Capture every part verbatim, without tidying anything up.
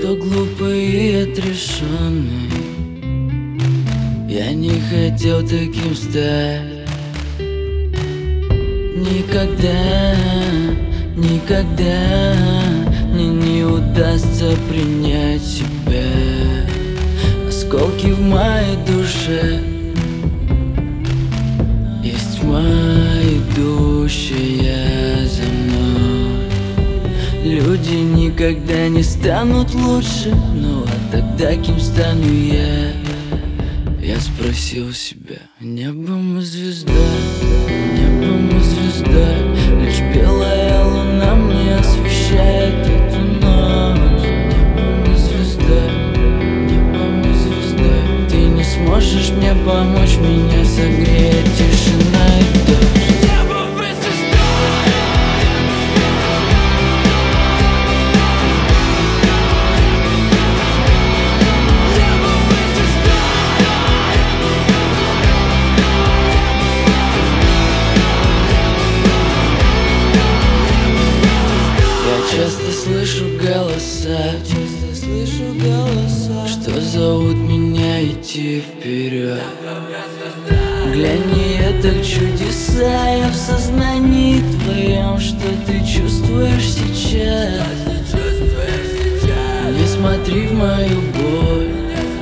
кто глупый и отрешенный. Я не хотел таким стать. Никогда, никогда мне не удастся принять себя. Осколки в моей душе, есть тьма, идущая за мной. Люди никогда не станут лучше, ну а тогда кем стану я? Я спросил себя: небом и звезда, небом и звезда. Лишь белая луна мне освещает эту ночь. Небом и звезда, небом и звезда. Ты не сможешь мне помочь, меня согреет тишина и дождь. Часто слышу голоса, часто слышу голоса, что зовут меня идти вперед. Гляни, это чудеса, я в сознании твоем, что ты чувствуешь сейчас. Не смотри в мою боль,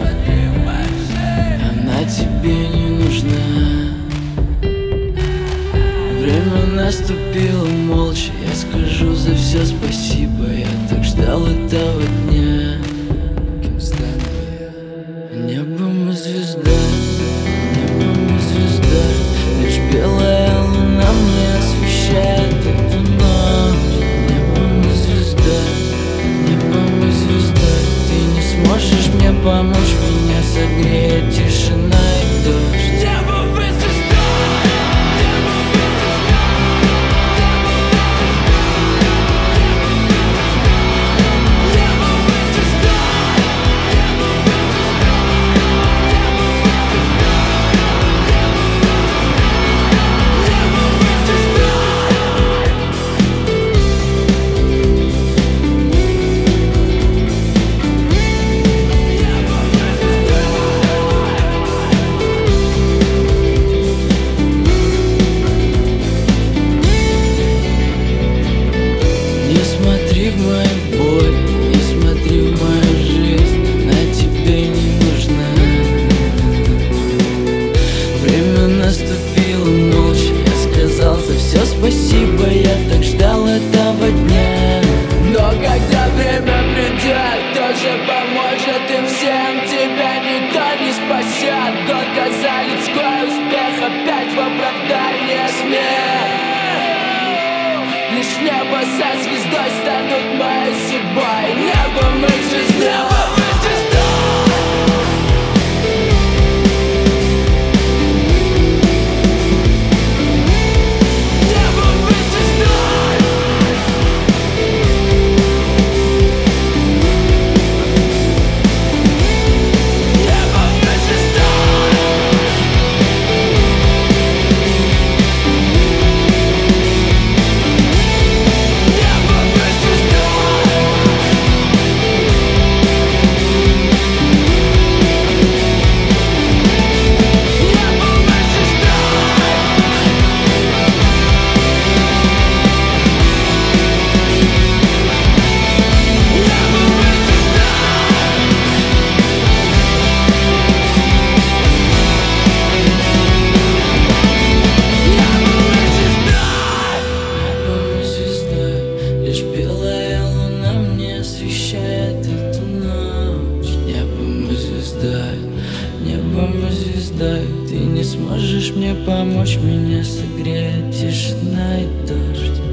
она тебе не нужна. Время наступило молча, я скажу за все спасибо. Я так ждал этого дня. Кем стану я? Небом и звезда, небом и звезда. Лишь белая луна мне освещает эту ночь. Небом и звезда, небом и звезда. Ты не сможешь мне помочь, меня согреет тишина и дождь. Не смотри в мою боль, не смотри в мою жизнь, она тебе не нужна. Время наступило молча, я сказал за все спасибо. Я так ждал этого дня. Но когда время придет, кто же поможет им всем? Тебя никто не спасет, только за людской успех опять в оправдание смерть. Лишь небо со звездой станут моей судьбой. Небом и звездой. Лишь белая луна мне освещает эту ночь. Небом и звездой, небом и звездой. Ты не сможешь мне помочь, меня согреет тишина и дождь.